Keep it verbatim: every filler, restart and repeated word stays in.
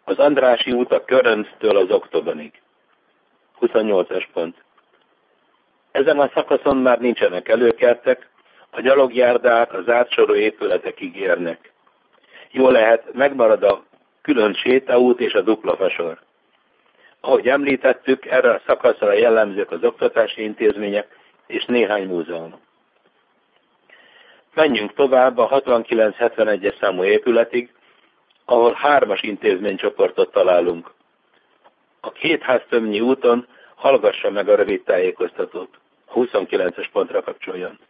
Az Andrássy út a Körönctől az Oktogonig. huszonnyolcas pont. Ezen a szakaszon már nincsenek előkertek, a gyalogjárdák az átsoró épületekig érnek. Jól lehet, megmarad a külön sétaút és a dupla fasor. Ahogy említettük, erre a szakaszra jellemzők az oktatási intézmények és néhány múzeum. Menjünk tovább a hatvankilenc hetvenegyes számú épületig, ahol hármas intézménycsoportot találunk. A Kétháztömnyi úton hallgassa meg a rövid tájékoztatót. huszonkilences pontra kapcsoljon.